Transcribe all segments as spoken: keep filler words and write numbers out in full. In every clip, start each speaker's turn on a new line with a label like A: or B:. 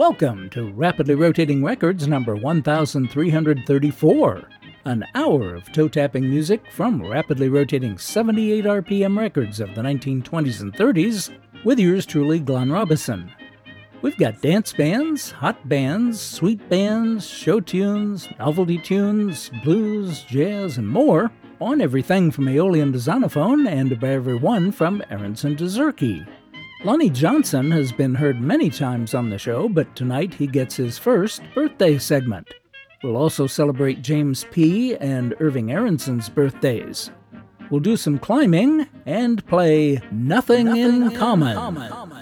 A: Welcome to Rapidly Rotating Records number one thousand three hundred thirty-four, an hour of toe-tapping music from rapidly rotating seventy-eight R P M records of the nineteen twenties and thirties, with yours truly, Glenn Robison. We've got dance bands, hot bands, sweet bands, show tunes, novelty tunes, blues, jazz, and more, on everything from Aeolian to Zonophone and by everyone from Aronson to Zurke. Lonnie Johnson has been heard many times on the show, but tonight he gets his first birthday segment. We'll also celebrate James P. and Irving Aronson's birthdays. We'll do some climbing and play Nothing, Nothing in, in Common. common.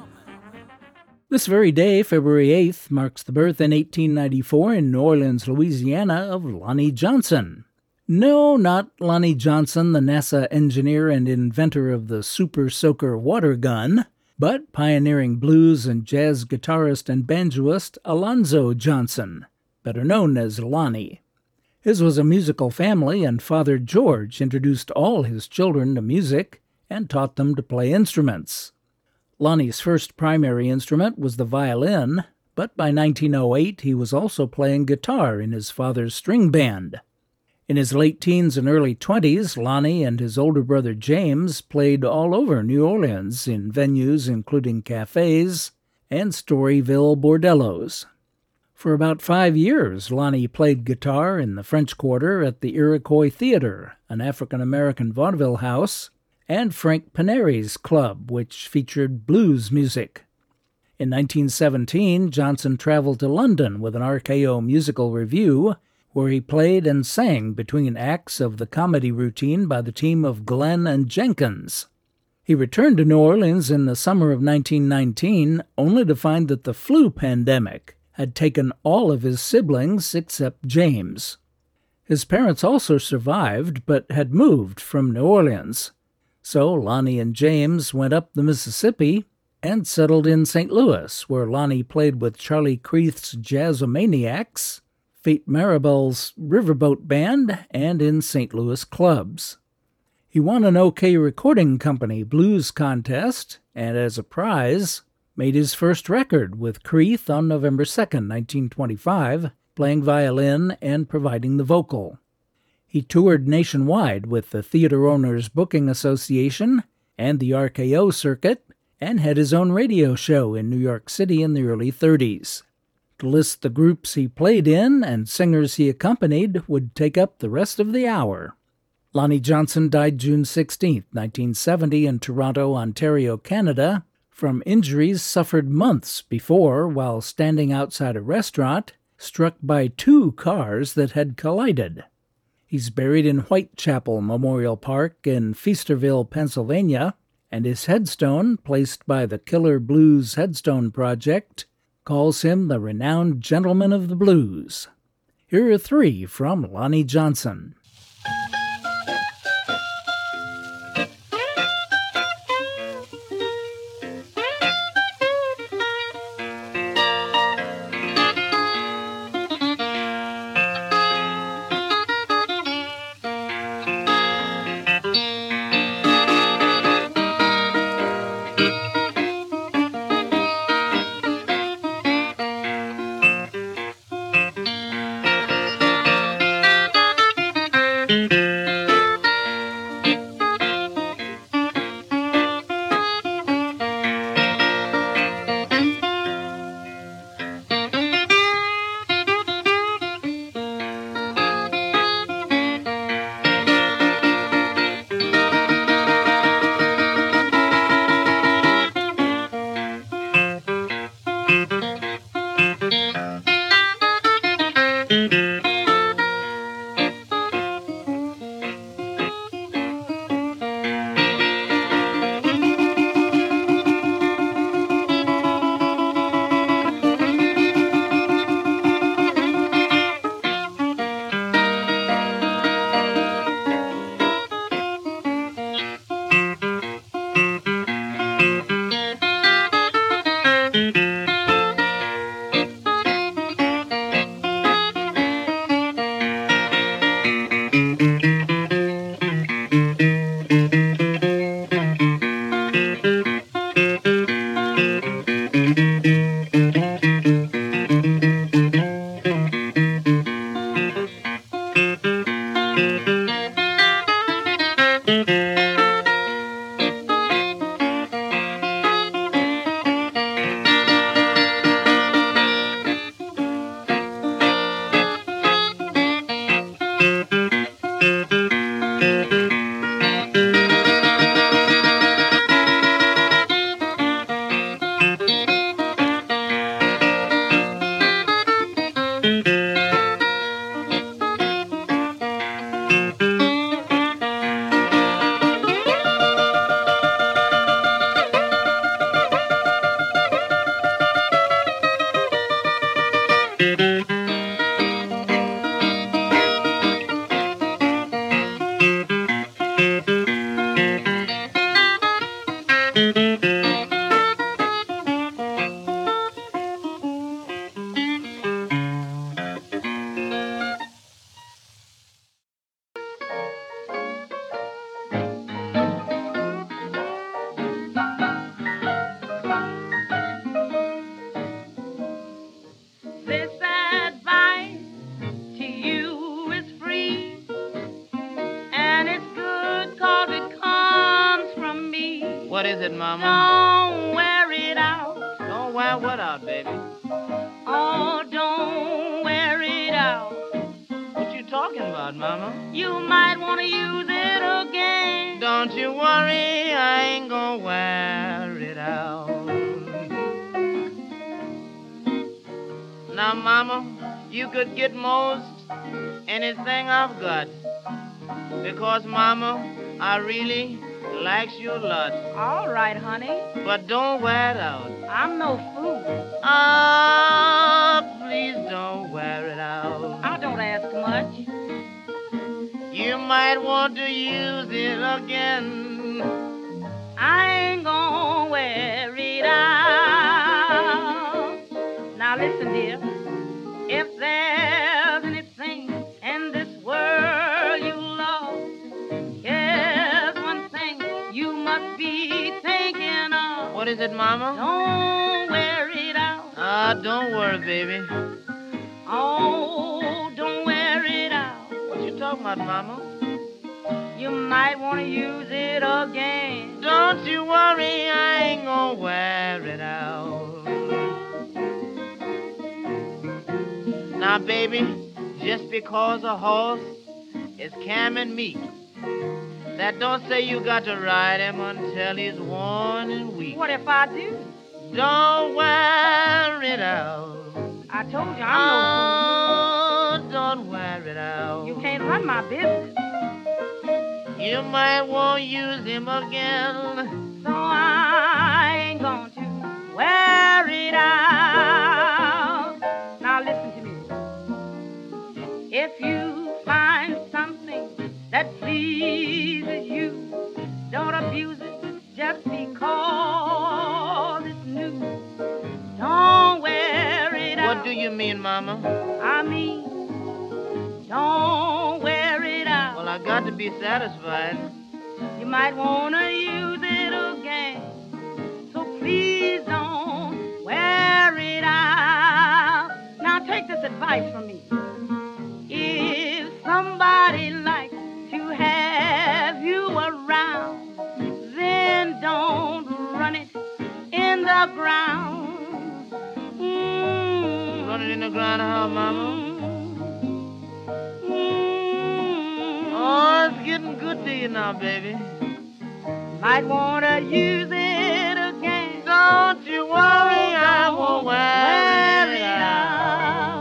A: This very day, February eighth, marks the birth in eighteen ninety-four in New Orleans, Louisiana, of Lonnie Johnson. No, not Lonnie Johnson, the NASA engineer and inventor of the Super Soaker water gun, but pioneering blues and jazz guitarist and banjoist Alonzo Johnson, better known as Lonnie. His was a musical family, and Father George introduced all his children to music and taught them to play instruments. Lonnie's first primary instrument was the violin, but by nineteen oh eight he was also playing guitar in his father's string band. In his late teens and early twenties, Lonnie and his older brother James played all over New Orleans in venues including cafes and Storyville bordellos. For about five years, Lonnie played guitar in the French Quarter at the Iroquois Theater, an African-American vaudeville house, and Frank Paneri's club, which featured blues music. In nineteen seventeen, Johnson traveled to London with an R K O musical review, where he played and sang between acts of the comedy routine by the team of Glenn and Jenkins. He returned to New Orleans in the summer of nineteen nineteen, only to find that the flu pandemic had taken all of his siblings except James. His parents also survived, but had moved from New Orleans. So Lonnie and James went up the Mississippi and settled in Saint Louis, where Lonnie played with Charlie Creeth's Jazzomaniacs, Fate Maribel's Riverboat Band, and in Saint Louis clubs. He won an OK Recording Company blues contest, and as a prize, made his first record with Creeth on November second, nineteen twenty-five, playing violin and providing the vocal. He toured nationwide with the Theater Owners Booking Association and the R K O circuit, and had his own radio show in New York City in the early thirties. To list the groups he played in and singers he accompanied would take up the rest of the hour. Lonnie Johnson died June sixteenth, nineteen seventy in Toronto, Ontario, Canada, from injuries suffered months before while standing outside a restaurant, struck by two cars that had collided. He's buried in Whitechapel Memorial Park in Feasterville, Pennsylvania, and his headstone, placed by the Killer Blues Headstone Project, calls him the renowned gentleman of the blues. Here are three from Lonnie Johnson.
B: it, Mama?
C: Don't wear it out.
B: Don't wear what out, baby?
C: Oh, don't wear it out.
B: What you talking about, Mama?
C: You might want to use it again.
B: Don't you worry, I ain't gonna wear it out. Now, Mama, you could get most anything I've got. Because, Mama, I really likes you a lot.
C: All right, honey.
B: But don't wear it out.
C: I'm no fool.
B: Ah, please don't wear it out.
C: I don't ask much.
B: You might want to use it again.
C: I ain't gonna wear it out. Now listen, dear. If there's anything in this world you love, here's one thing you must be thinking of.
B: What is it, Mama?
C: Don't wear it out.
B: Ah, don't worry, baby.
C: Oh, don't wear it out.
B: What you talking about, Mama?
C: You might want to use it again.
B: Don't you worry, I ain't gonna wear it out. Now, baby, just because a horse is carrying meat, that don't say you got to ride him until he's worn and weak.
C: What if I do?
B: Don't wear it out.
C: I told you I'm no
B: Oh, don't wear it out.
C: fool. You can't run my business.
B: You might want to use him again.
C: So I ain't going to wear it out. Now listen to me. If you find something that pleases you, don't abuse it just because it's new. Don't wear it out.
B: What do you mean, Mama?
C: I mean, don't wear it out.
B: Well, I got to be satisfied.
C: You might want to use it again. So please don't wear it out. Now take this advice from me. If somebody likes to have you around, then don't run it in the ground. Mm.
B: Run it in the ground, how, Mama?
C: Mm.
B: Oh, it's getting good to you now, baby.
C: Might want to use it again.
B: Don't you worry, I won't wear,
C: Wear
B: it
C: it
B: out.
C: out.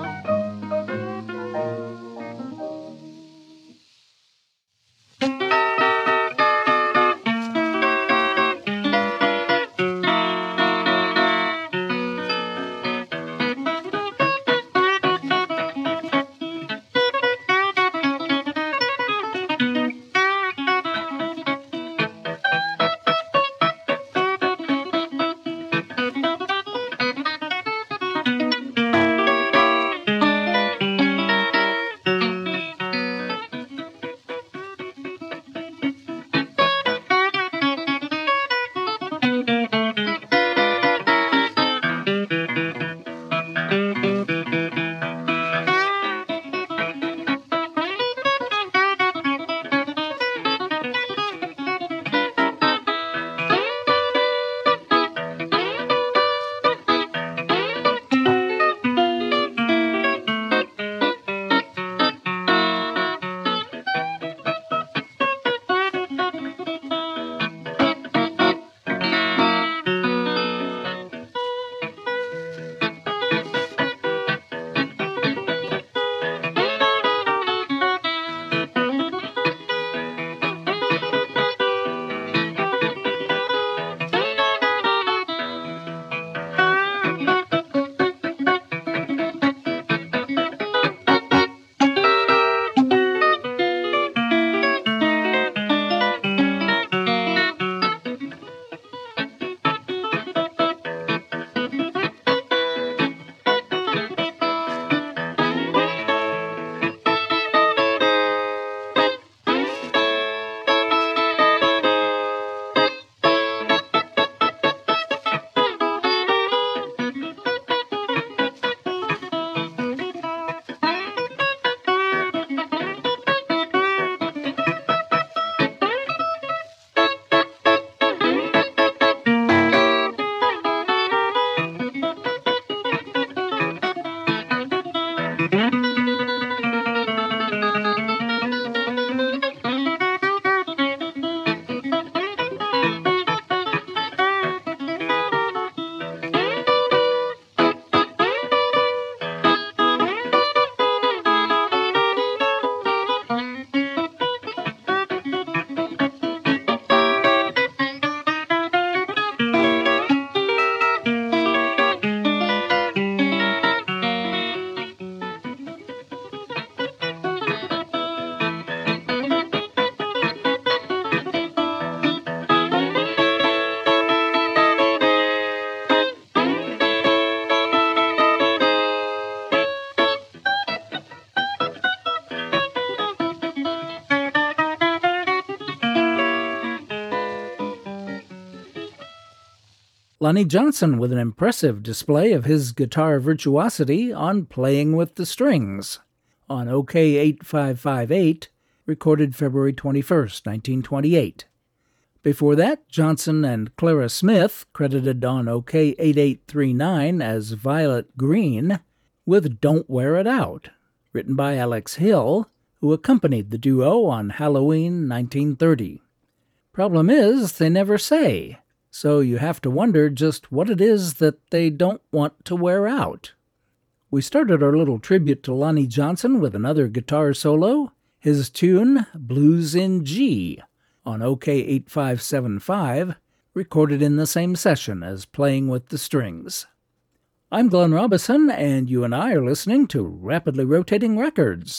A: Lonnie Johnson with an impressive display of his guitar virtuosity on Playing with the Strings on O K eight five five eight, recorded February twenty-first, nineteen twenty-eight. Before that, Johnson and Clara Smith, credited on O K eight eight three nine as Violet Green, with Don't Wear It Out, written by Alex Hill, who accompanied the duo on Halloween nineteen thirty. Problem is, they never say, so you have to wonder just what it is that they don't want to wear out. We started our little tribute to Lonnie Johnson with another guitar solo, his tune Blues in G, on O K eight five seven five, recorded in the same session as Playing with the Strings. I'm Glenn Robison, and you and I are listening to Rapidly Rotating Records.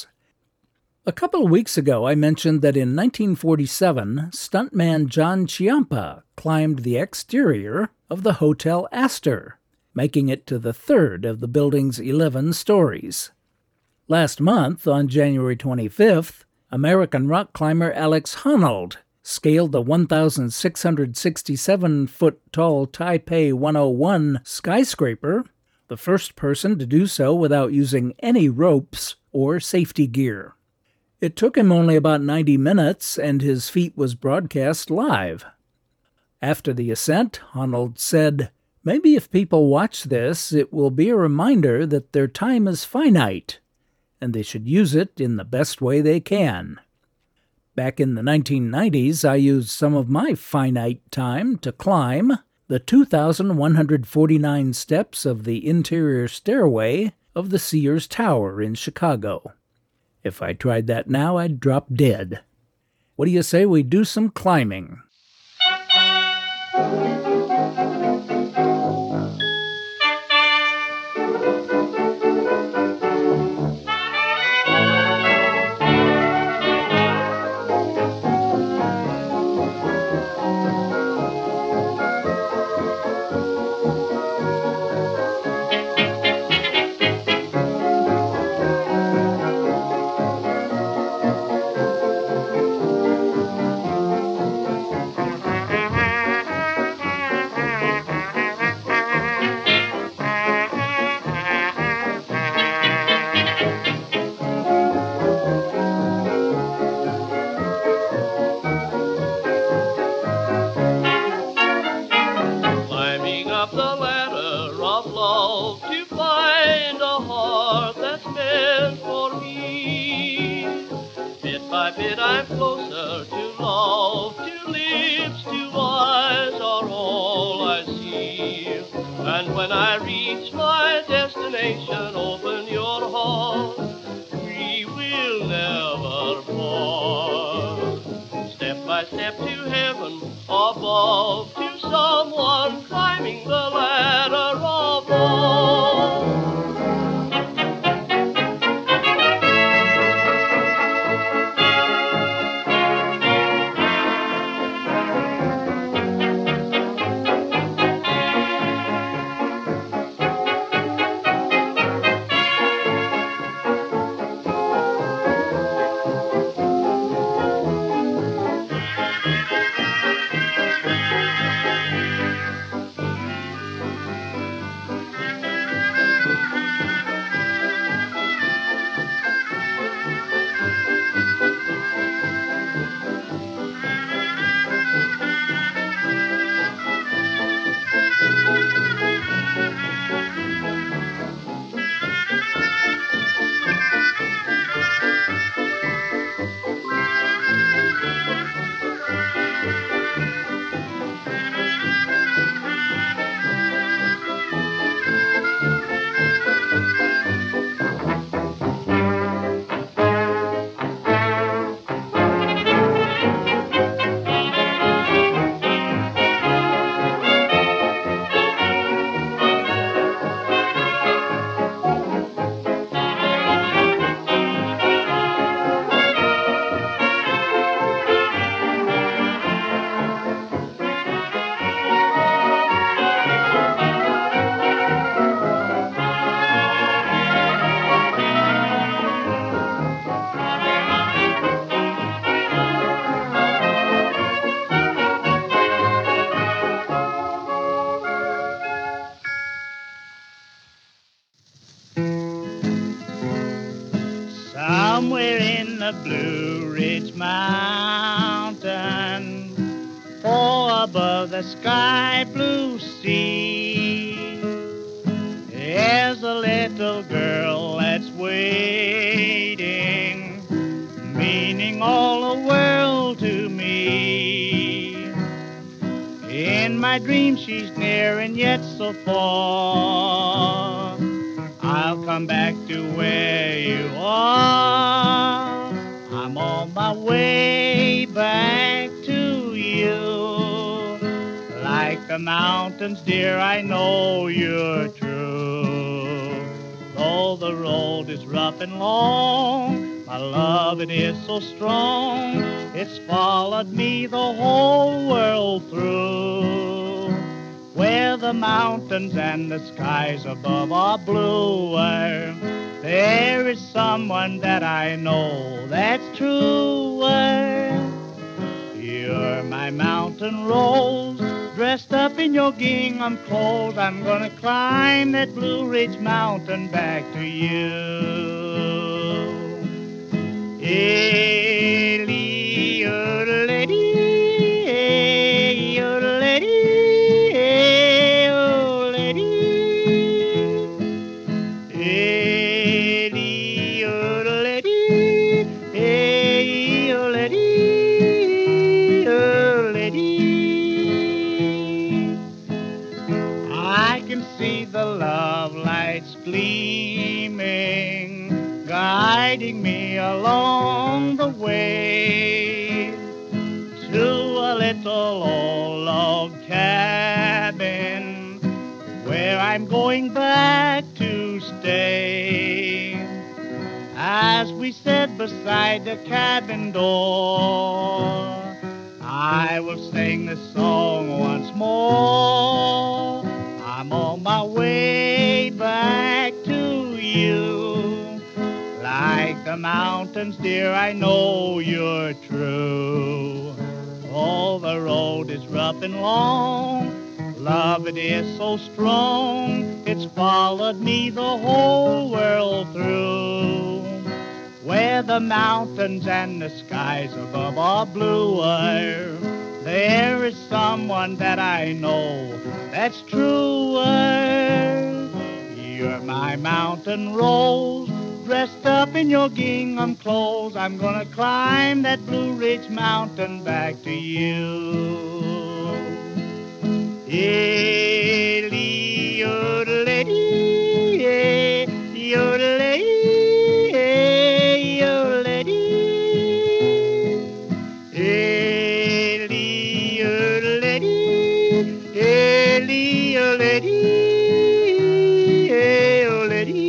A: A couple of weeks ago, I mentioned that in nineteen forty-seven, stuntman John Ciampa climbed the exterior of the Hotel Astor, making it to the third of the building's eleven stories. Last month, on January twenty-fifth, American rock climber Alex Honnold scaled the one thousand six hundred sixty-seven foot tall Taipei one oh one skyscraper, the first person to do so without using any ropes or safety gear. It took him only about ninety minutes, and his feat was broadcast live. After the ascent, Honnold said, "Maybe if people watch this, it will be a reminder that their time is finite, and they should use it in the best way they can." Back in the nineteen nineties, I used some of my finite time to climb the two thousand one hundred forty-nine steps of the interior stairway of the Sears Tower in Chicago. If I tried that now, I'd drop dead. What do you say we do some climbing?
D: somewhere in the Blue Ridge Mountain, far above the sky blue sea, there's a little girl that's waiting, meaning all the world to me. In my dreams she's near and yet so far. I'll come back to where you are. I'm on my way back to you. Like the mountains, dear, I know you're true. Though the road is rough and long, my love, it is so strong. It's followed me the whole world through. Where the mountains and the skies above are bluer, there is someone that I know that's truer. You're my mountain rose, dressed up in your gingham clothes. I'm gonna climb that Blue Ridge Mountain back to you. Eli, yodelady, yodelady, yodelady, Eli, yodelady, yodelady, yodelady. I can see the love lights gleaming, guiding me along the way to a little old log cabin where I'm going back to stay. As we sit beside the cabin door, I will sing this song once more. I'm on my way back to you. Like the mountains, dear, I know you're true. Oh, the road is rough and long. Love, it is so strong. It's followed me the whole world through. Where the mountains and the skies above are bluer, there is someone that I know that's truer. You're my mountain rose, dressed up in your gingham clothes. I'm gonna climb that Blue Ridge Mountain back to you. Eli, yodelady, yodelady, yodelady, Eli, yodelady, Eli, yodelady, yodelady.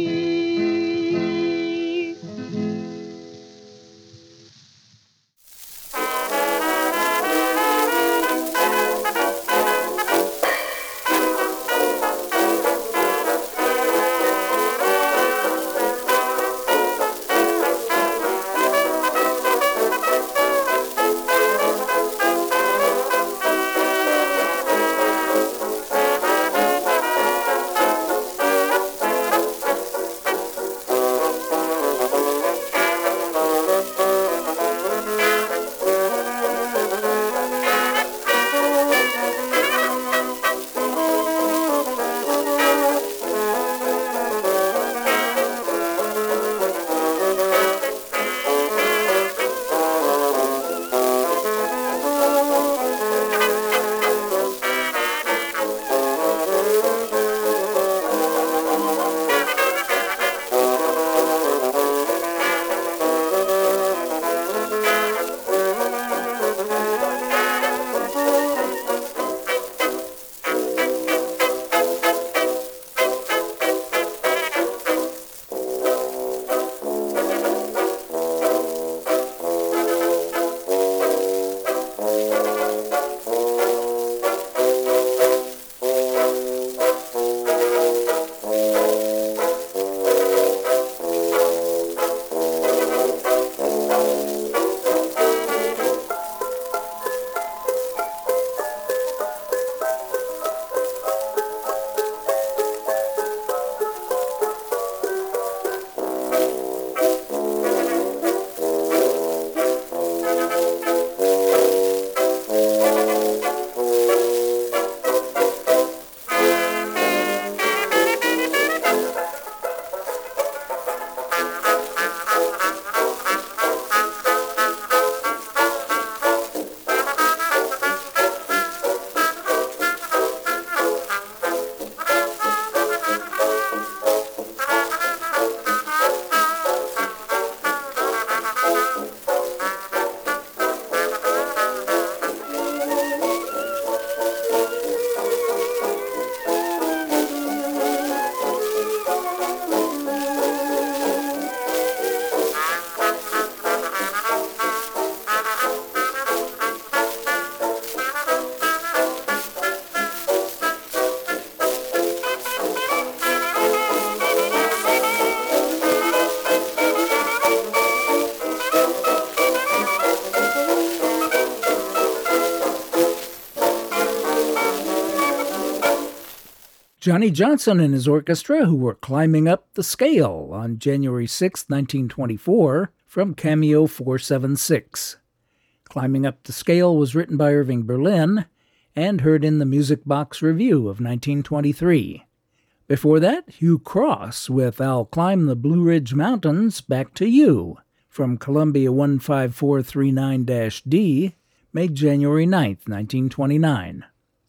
A: Johnny Johnson and his orchestra, who were climbing up the scale on January sixth, nineteen twenty-four, from Cameo four seventy-six. Climbing Up the Scale was written by Irving Berlin and heard in the Music Box Review of nineteen twenty-three. Before that, Hugh Cross with I'll Climb the Blue Ridge Mountains Back to You from Columbia one five four three nine D, made January ninth, nineteen twenty-nine.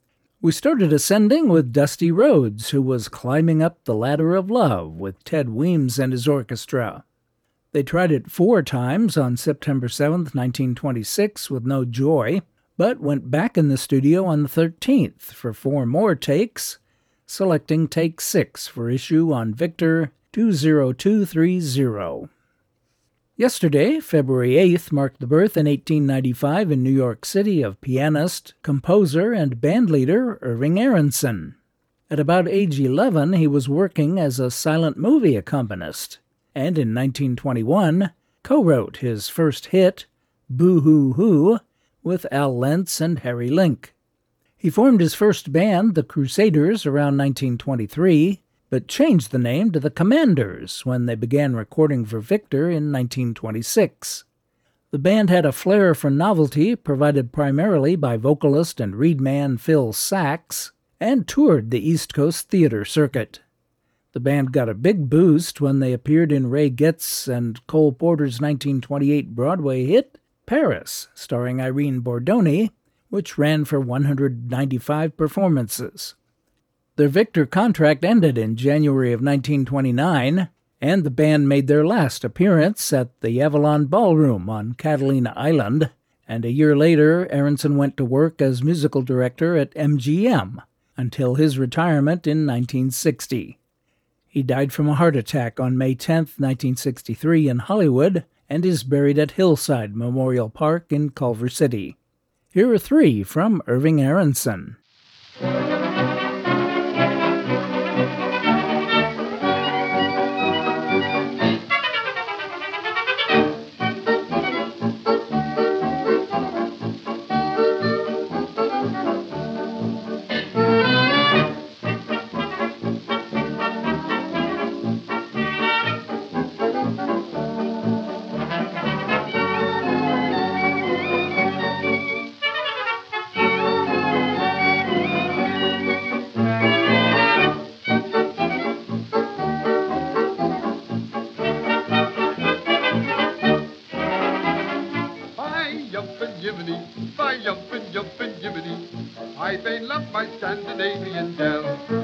A: We started ascending with Dusty Rhodes, who was climbing up the ladder of love with Ted Weems and his orchestra. They tried it four times on September seventh, nineteen twenty-six, with no joy, but went back in the studio on the thirteenth for four more takes, selecting take six for issue on Victor two zero two three zero. Yesterday, February eighth, marked the birth in eighteen ninety-five in New York City of pianist, composer, and bandleader Irving Aronson. At about age eleven, he was working as a silent movie accompanist, and in nineteen twenty-one, co-wrote his first hit, Boo Hoo Hoo, with Al Lentz and Harry Link. He formed his first band, the Crusaders, around nineteen twenty-three, but changed the name to the Commanders when they began recording for Victor in nineteen twenty-six. The band had a flair for novelty provided primarily by vocalist and reedman Phil Saxe, and toured the East Coast theater circuit. The band got a big boost when they appeared in Ray Getz and Cole Porter's nineteen twenty-eight Broadway hit, Paris, starring Irene Bordoni, which ran for one hundred ninety-five performances. Their Victor contract ended in January of nineteen twenty-nine, and the band made their last appearance at the Avalon Ballroom on Catalina Island, and a year later Aronson went to work as musical director at M G M until his retirement in nineteen sixty. He died from a heart attack on May tenth, nineteen sixty-three in Hollywood, and is buried at Hillside Memorial Park in Culver City. Here are three from Irving Aronson.
E: Scandinavian belle.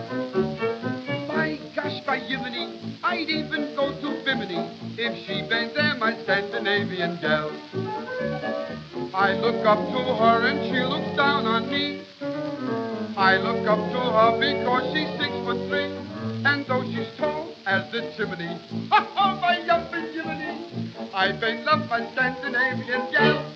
E: By gosh, by Yiminy, I'd even go to Bimini if she been there, my Scandinavian gal. I look up to her and she looks down on me. I look up to her because she's six foot three, and though she's tall as the chimney, ha ha, my yumpin' Yiminy, I been love my Scandinavian gal.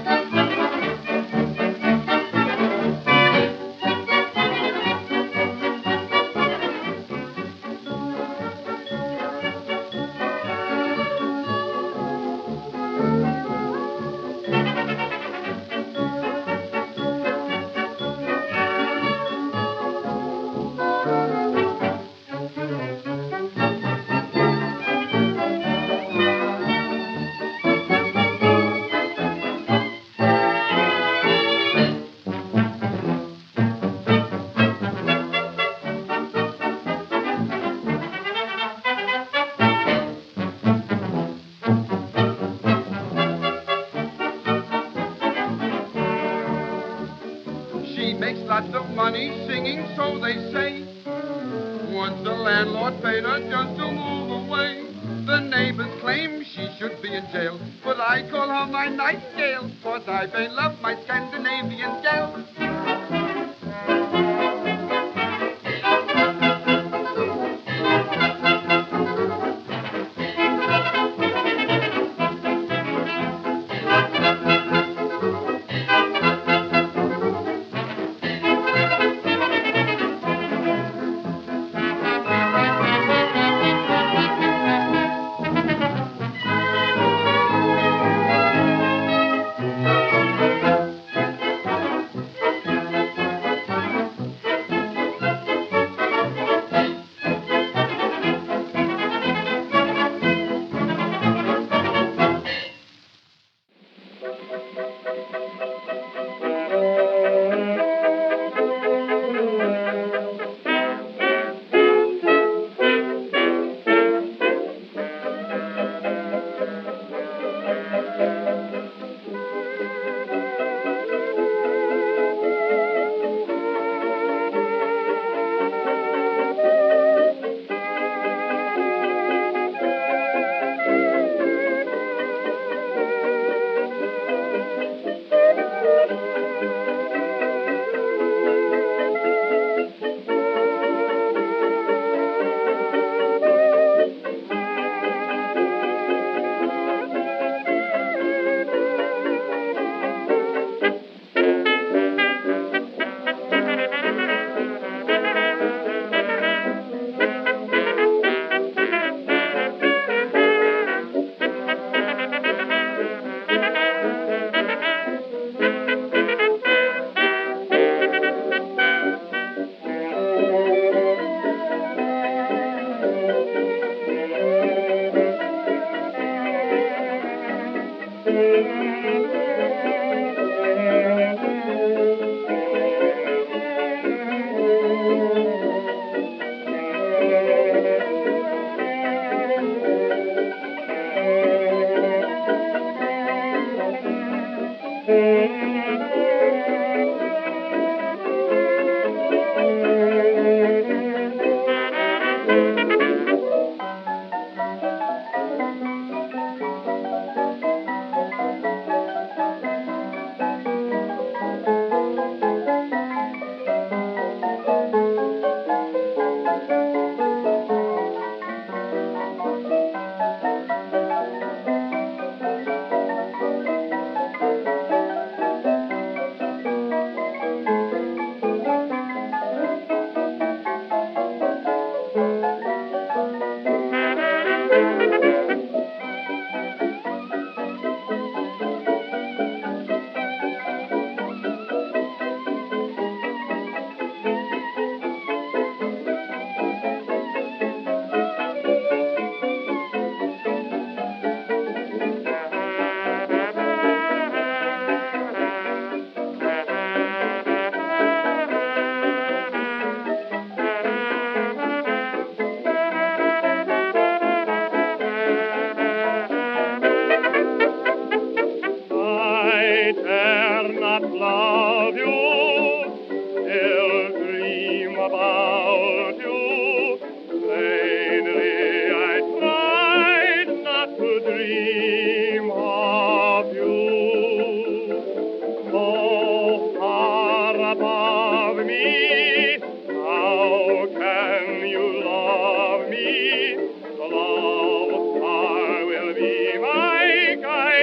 E: Lots of money singing, so they say. Once the landlord paid her just to move away. The neighbors claim she should be in jail, but I call her my nightingale, 'cause I may love my Scandinavian gal.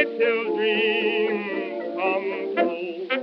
F: away till dreams come true.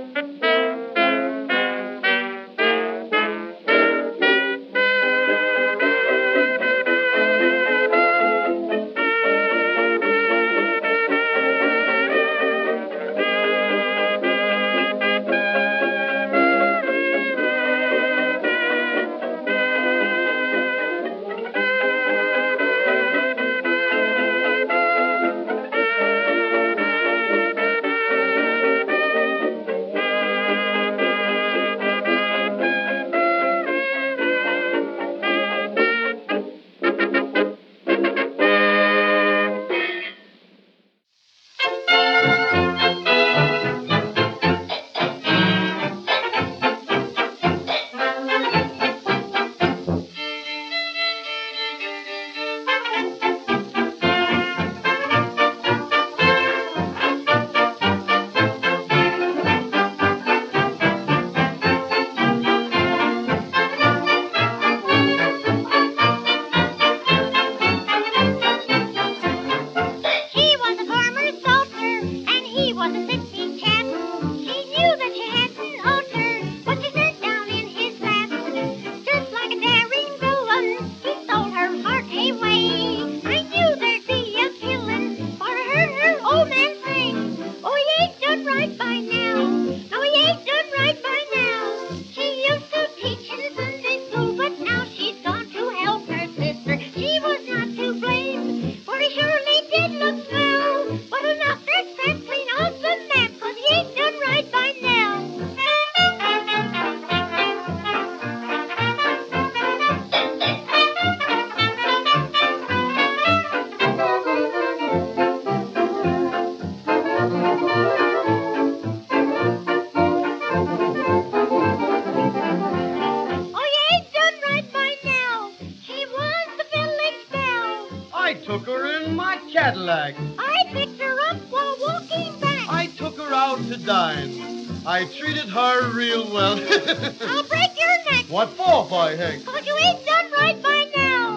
E: Cadillac.
C: I picked her up while walking back.
E: I took her out to dine. I treated her real well.
C: I'll break your neck.
E: What for, by Hank?
C: Cause you ain't done right by now.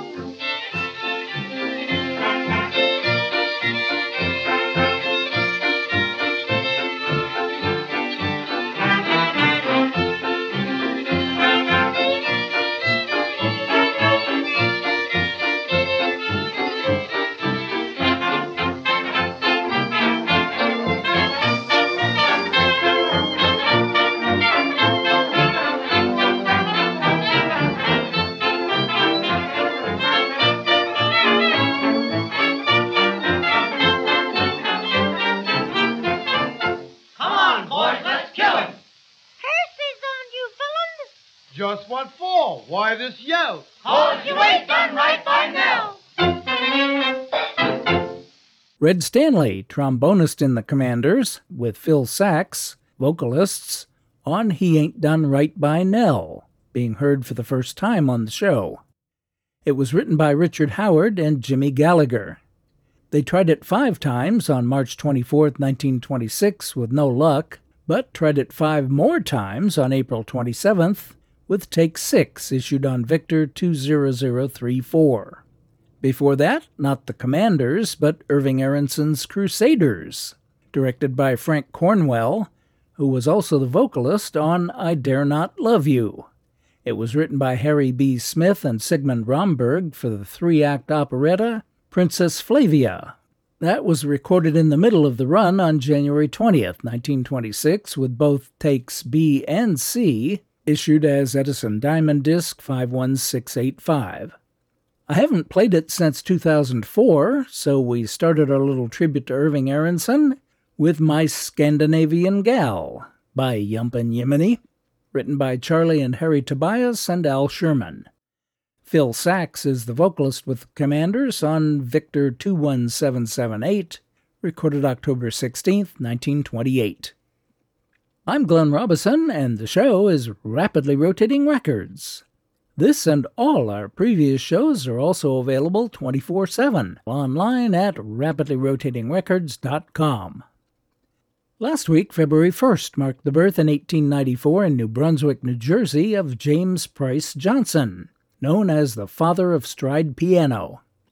E: Just what for? Why this yell?
B: Cause you ain't done right by now.
A: Red Stanley, trombonist in the Commanders, with Phil Saxe, vocalists, on He Ain't Done Right by Nell, being heard for the first time on the show. It was written by Richard Howard and Jimmy Gallagher. They tried it five times on March twenty-fourth, nineteen twenty-six, with no luck, but tried it five more times on April twenty-seventh, with Take Six, issued on Victor two zero zero three four. Before that, not the Commanders, but Irving Aronson's Crusaders, directed by Frank Cornwell, who was also the vocalist on I Dare Not Love You. It was written by Harry B. Smith and Sigmund Romberg for the three-act operetta Princess Flavia. That was recorded in the middle of the run on January twentieth, nineteen twenty-six, with both takes B and C issued as Edison Diamond Disc five one six eight five. I haven't played it since two thousand four, so we started our little tribute to Irving Aronson with My Scandinavian Gal by Yumpin' Yiminy, written by Charlie and Harry Tobias and Al Sherman. Phil Saxe is the vocalist with the Commanders on Victor two one seven seven eight, recorded October sixteenth, nineteen twenty-eight. I'm Glenn Robison, and the show is Rapidly Rotating Records. This and all our previous shows are also available twenty-four seven online at rapidly rotating records dot com. Last week, February first, marked the birth in eighteen ninety-four in New Brunswick, New Jersey, of James Price Johnson, known as the father of stride piano.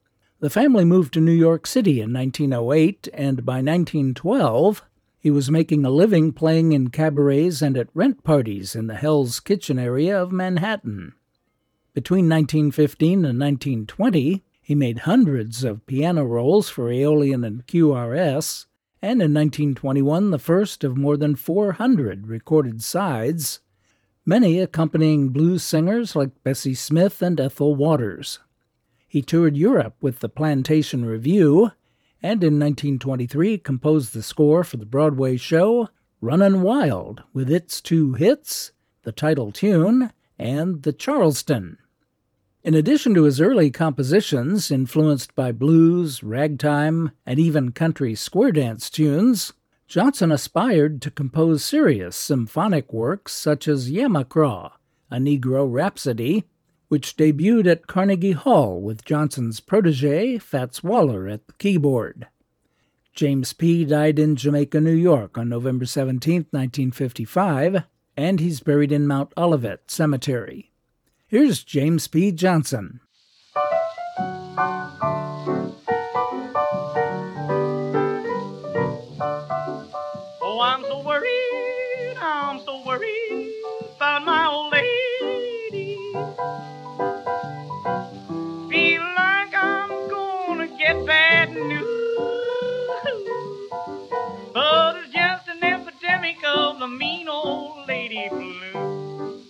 A: The family moved to New York City in nineteen oh eight, and by nineteen twelve, he was making a living playing in cabarets and at rent parties in the Hell's Kitchen area of Manhattan. Between nineteen fifteen and nineteen twenty, he made hundreds of piano rolls for Aeolian and Q R S, and in nineteen twenty-one the first of more than four hundred recorded sides, many accompanying blues singers like Bessie Smith and Ethel Waters. He toured Europe with the Plantation Review, and in nineteen twenty-three composed the score for the Broadway show Runnin' Wild, with its two hits, the title tune, and the Charleston. In addition to his early compositions, influenced by blues, ragtime, and even country square dance tunes, Johnson aspired to compose serious symphonic works such as Yamacraw, a Negro Rhapsody, which debuted at Carnegie Hall with Johnson's protege, Fats Waller, at the keyboard. James P. died in Jamaica, New York on November seventeenth, nineteen fifty-five, and he's buried in Mount Olivet Cemetery. Here's James P. Johnson.
D: Oh, I'm so worried, I'm so worried about my old lady. Feel like I'm gonna get bad news, but it's just an epidemic of the mean old lady blues.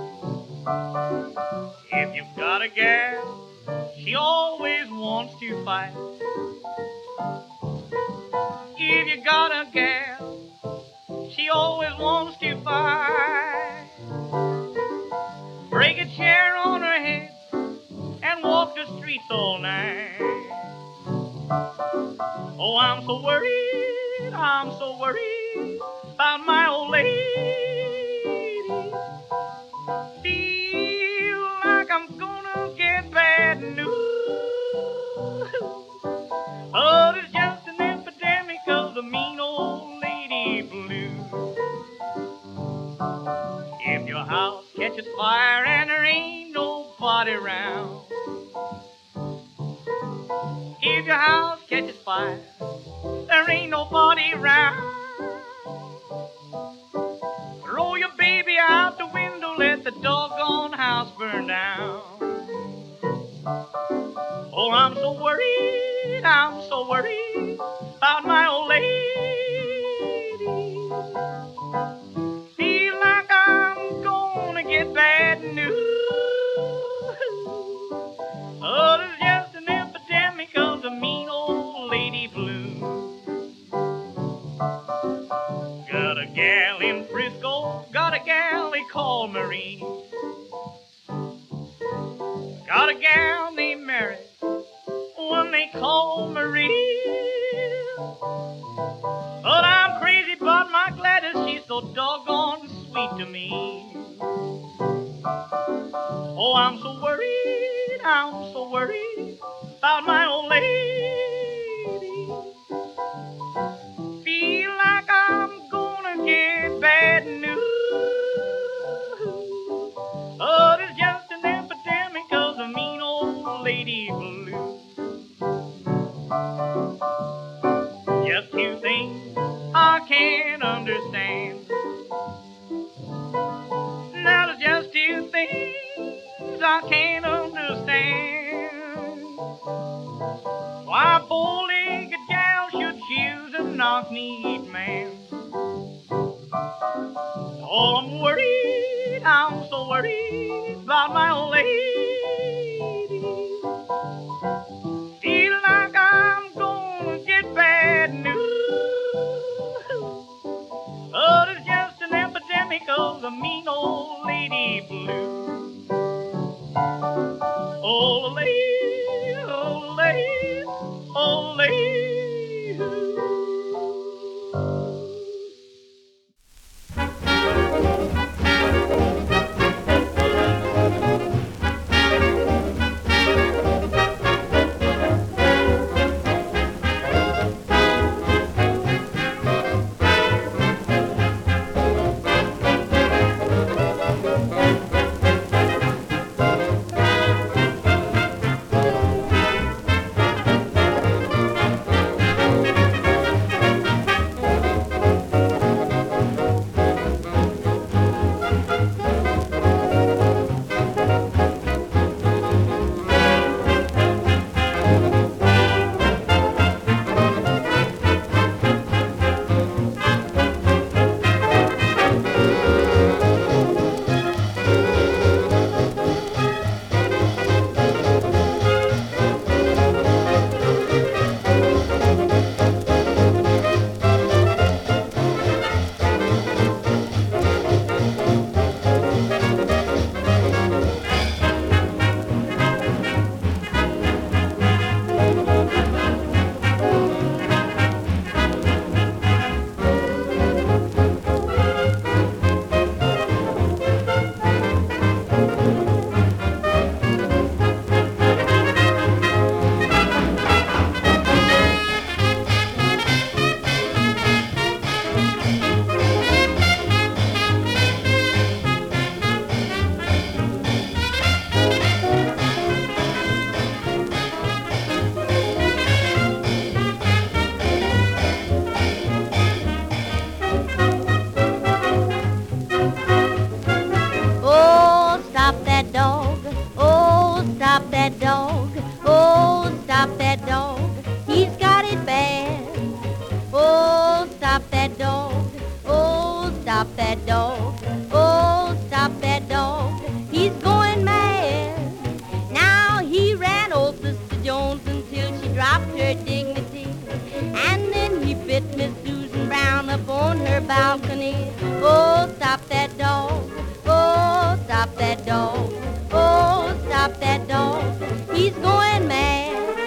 D: If you've got a gal, she always wants to fight. If you got a gal, she always wants to fight. Break a chair on her head and walk the streets all night. Oh, I'm so worried, I'm so worried about my old lady. Feel like I'm gonna get bad news, but it's just an epidemic of the mean old lady blues. If your house catches fire and there ain't nobody around, if your house catches fire, there ain't nobody around, throw your baby out the window, let the doggone house burn down. Oh, I'm so worried, I'm so worried about my old lady. Feel like I'm gonna get bad news, oh, it's just an epidemic of the mean old lady blues. Got a gal in Frisco, got a gal they call Marie, got a gal named Mary, one they call Marie. But I'm crazy about my Gladys, she's so doggone sweet to me. Oh, I'm so worried, I'm so worried about my old lady. Feel like I'm gonna get bad news, but it's just an epidemic of the mean old lady blues. Just two things I can't understand. Now there's just two things I can't understand. Why a bow-legged gal should choose a knock-kneed man. Oh, I'm worried, I'm so worried about my old lady. Feel like I'm gonna get bad news, but it's just an epidemic of the mean old lady blues. Oh, lady, oh, lady, oh, lady.
G: that dog. Oh, stop that dog. He's going mad. Now he ran old Sister Jones until she dropped her dignity. And then he bit Miss Susan Brown up on her balcony. Oh, stop that dog. Oh, stop that dog. Oh, stop that dog. He's going mad.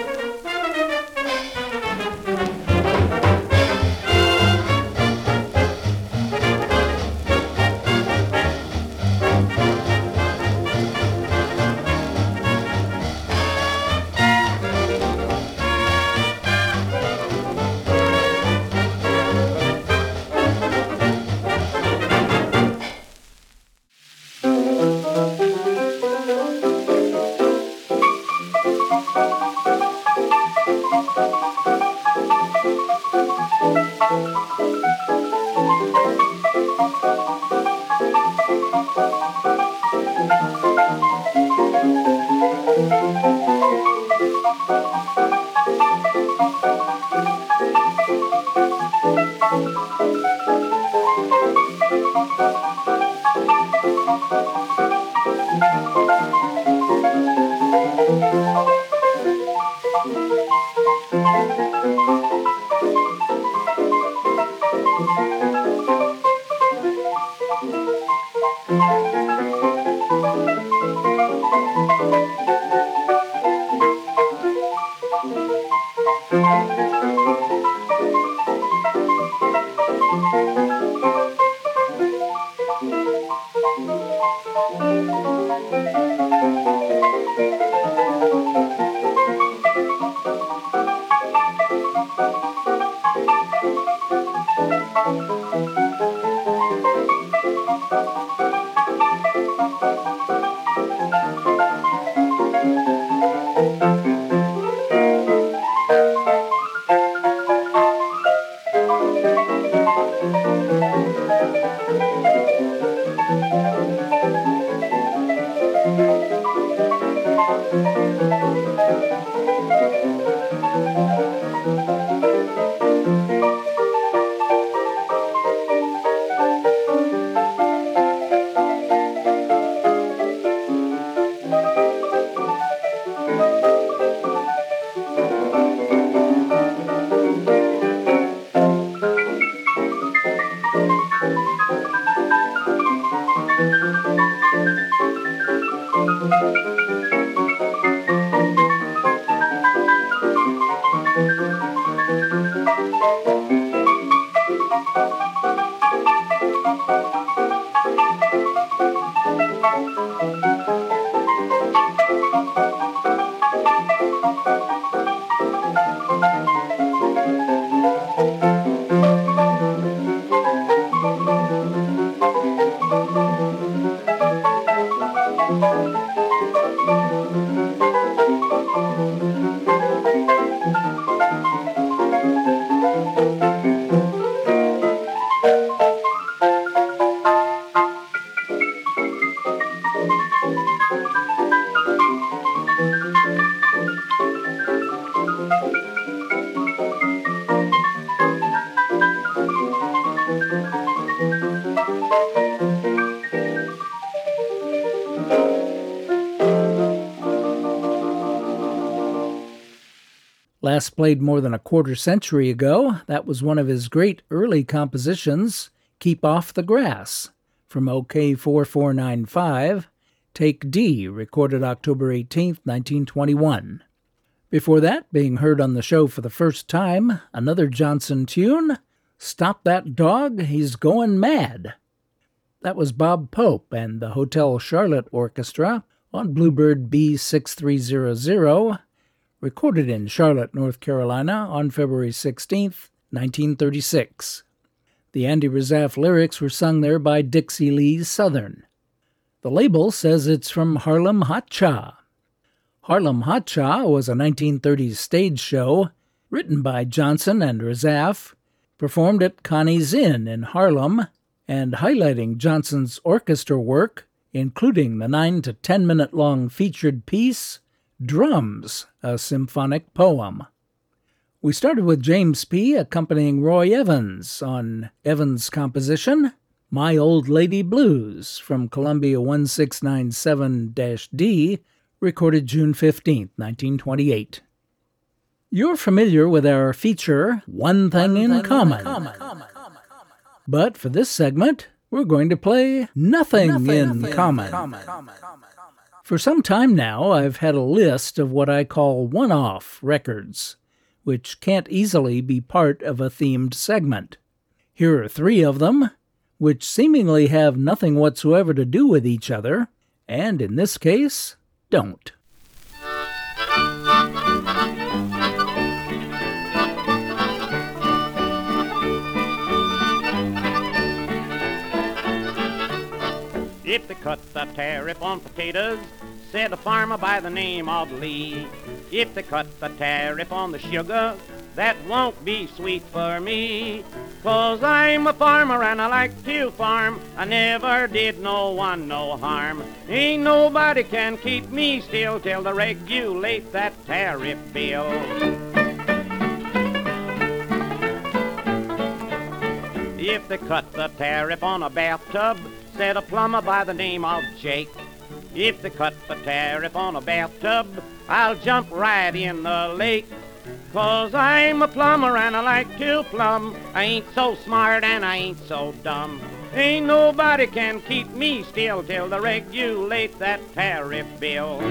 A: Last played more than a quarter century ago, that was one of his great early compositions, Keep Off the Grass, from O K four four nine five, Take D, recorded October eighteenth, nineteen twenty-one. Before that, being heard on the show for the first time, another Johnson tune, Stop That Dog, He's Going Mad. That was Bob Pope and the Hotel Charlotte Orchestra on Bluebird B six three zero zero, recorded in Charlotte, North Carolina on February sixteenth, nineteen thirty-six. The Andy Razaf lyrics were sung there by Dixie Lee Southern. The label says it's from Harlem Hot Cha. Harlem Hot Cha was a nineteen thirties stage show written by Johnson and Razaf, performed at Connie's Inn in Harlem, and highlighting Johnson's orchestra work, including the nine to ten minute long featured piece, Drums, a symphonic poem. We started with James P. accompanying Roy Evans on Evans' composition, My Old Lady Blues from Columbia one six nine seven D, recorded June fifteenth, nineteen twenty-eight. You're familiar with our feature, One Thing, One in, thing common. in Common. But for this segment, we're going to play Nothing, Nothing in, in common. common. For some time now, I've had a list of what I call one-off records, which can't easily be part of a themed segment. Here are three of them, which seemingly have nothing whatsoever to do with each other, and in this case, don't.
H: If they cut the tariff on potatoes, said a farmer by the name of Lee. If they cut the tariff on the sugar, that won't be sweet for me. 'Cause I'm a farmer and I like to farm. I never did no one no harm. Ain't nobody can keep me still till they regulate that tariff bill. If they cut the tariff on a bathtub, said a plumber by the name of Jake. If they cut the tariff on a bathtub, I'll jump right in the lake. 'Cause I'm a plumber and I like to plumb. I ain't so smart and I ain't so dumb. Ain't nobody can keep me still till they regulate that tariff bill.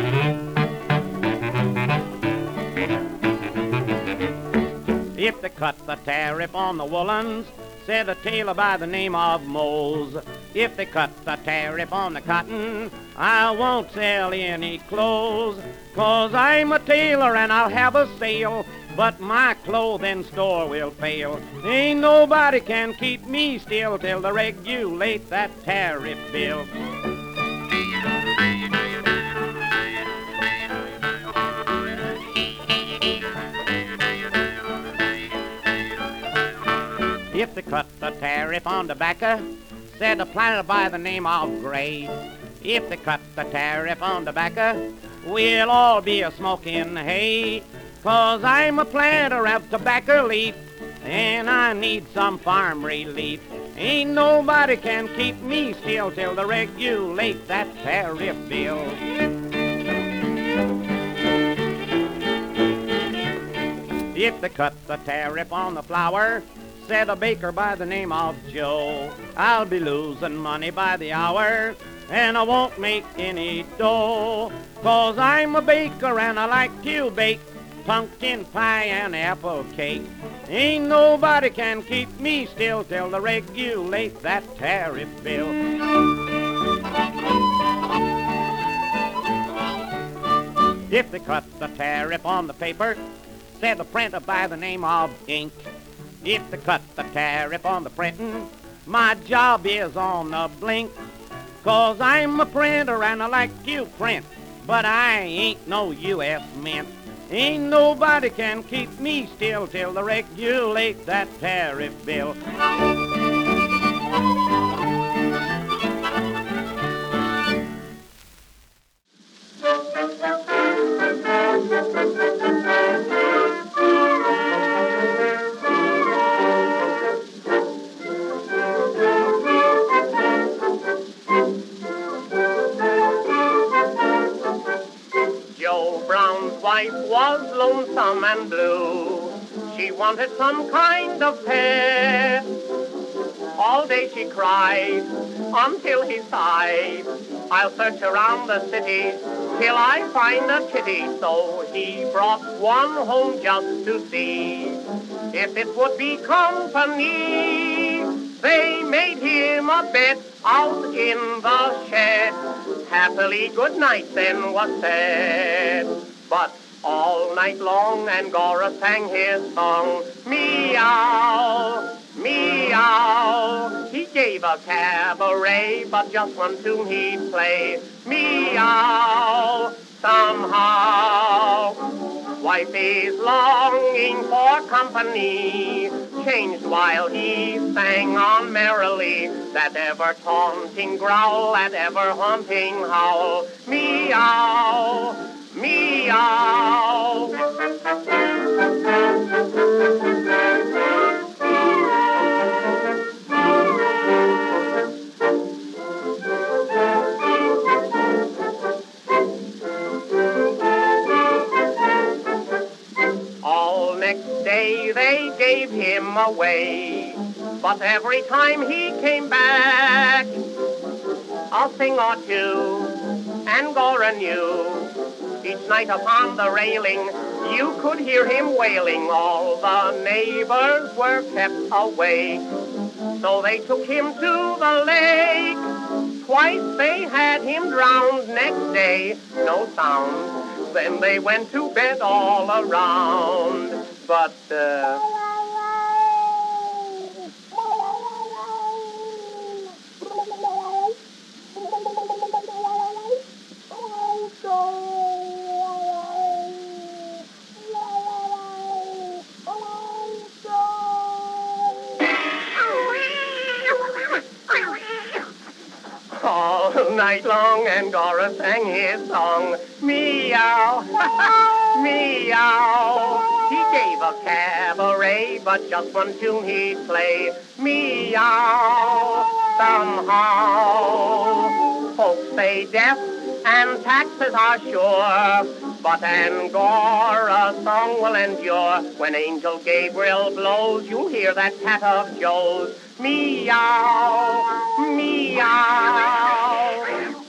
H: If they cut the tariff on the woolens, said a tailor by the name of Mose. If they cut the tariff on the cotton, I won't sell any clothes. 'Cause I'm a tailor and I'll have a sale, but my clothing store will fail. Ain't nobody can keep me still till they regulate that tariff bill. If they cut the tariff on tobacco, said a planter by the name of Gray. If they cut the tariff on tobacco, we'll all be a smoking hay. 'Cause I'm a planter of tobacco leaf, and I need some farm relief. Ain't nobody can keep me still till they regulate that tariff bill. If they cut the tariff on the flour, said a baker by the name of Joe, I'll be losing money by the hour, and I won't make any dough. 'Cause I'm a baker and I like to bake pumpkin pie and apple cake. Ain't nobody can keep me still till they regulate that tariff bill. If they cut the tariff on the paper, said a printer by the name of Ink. If they cut the tariff on the printing, my job is on the blink. 'Cause I'm a printer and I like to print, but I ain't no U S Mint. Ain't nobody can keep me still till they regulate that tariff bill. Wife was lonesome and blue. She wanted some kind of pet. All day she cried until he sighed. I'll search around the city till I find a kitty. So he brought one home just to see if it would be company. They made him a bed out in the shed. Happily good night then was said. But all night long Angora sang his song, meow, meow. He gave a cabaret, but just one tune he'd play, meow, somehow. Wifey's longing for company changed while he sang on merrily, that ever taunting growl, that ever haunting howl, meow, meow. away. But every time he came back, a thing or two Angora knew. Each night upon the railing, you could hear him wailing. All the neighbors were kept awake. So they took him to the lake. Twice they had him drowned. Next day, no sound. Then they went to bed all around. But, uh... all night long Angora sang his song. Meow, meow. He gave a cabaret, but just one tune he'd play. Meow, somehow. Folks say death and taxes are sure, but Angora's song will endure. When Angel Gabriel blows, you'll hear that cat of Joe's. Meow, meow.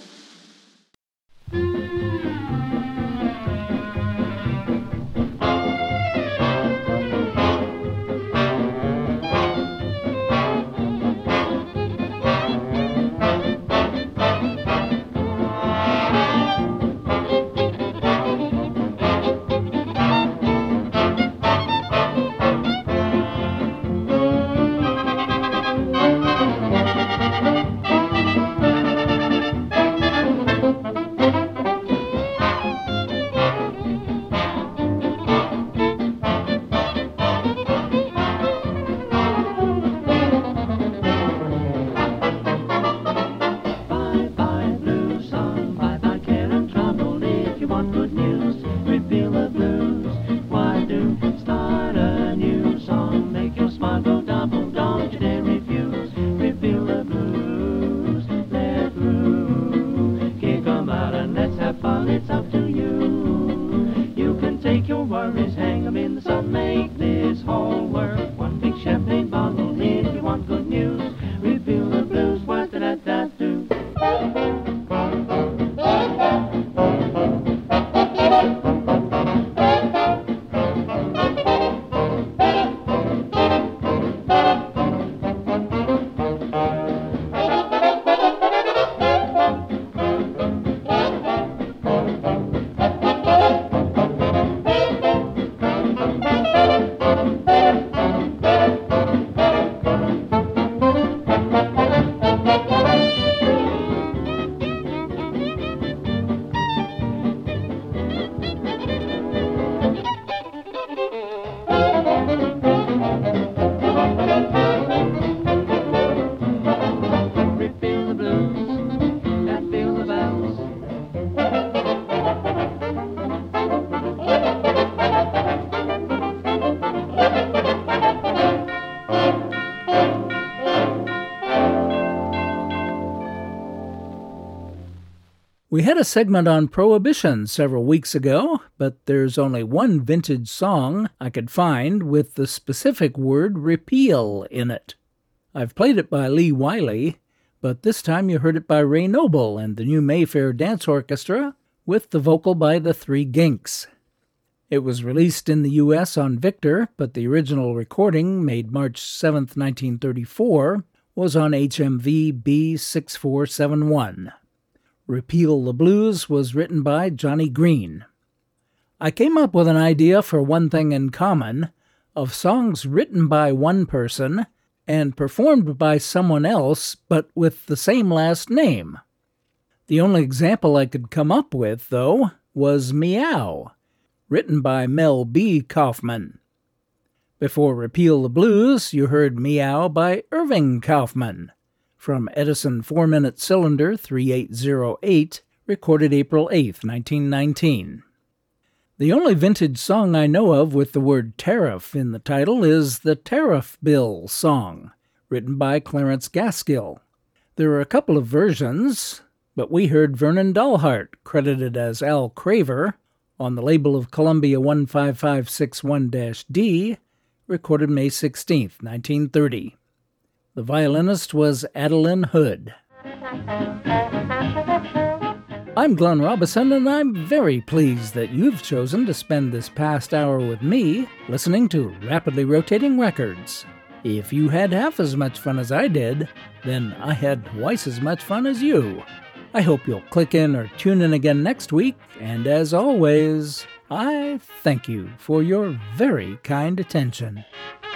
A: We had a segment on Prohibition several weeks ago, but there's only one vintage song I could find with the specific word repeal in it. I've played it by Lee Wiley, but this time you heard it by Ray Noble and the New Mayfair Dance Orchestra with the vocal by the Three Ginks. It was released in the U S on Victor, but the original recording, made March seventh, nineteen thirty-four, was on H M V B six four seven one. Repeal the Blues was written by Johnny Green. I came up with an idea for One Thing in Common of songs written by one person and performed by someone else, but with the same last name. The only example I could come up with, though, was Meow, written by Mel B. Kaufman. Before Repeal the Blues, you heard Meow by Irving Kaufman, from Edison four-minute cylinder thirty-eight oh eight, recorded April eighth, nineteen nineteen. The only vintage song I know of with the word tariff in the title is the Tariff Bill song, written by Clarence Gaskill. There are a couple of versions, but we heard Vernon Dalhart, credited as Al Craver, on the label of Columbia one five five six one D, recorded May sixteenth, nineteen thirty. The violinist was Adeline Hood. I'm Glenn Robison, and I'm very pleased that you've chosen to spend this past hour with me listening to Rapidly Rotating Records. If you had half as much fun as I did, then I had twice as much fun as you. I hope you'll click in or tune in again next week, and as always, I thank you for your very kind attention.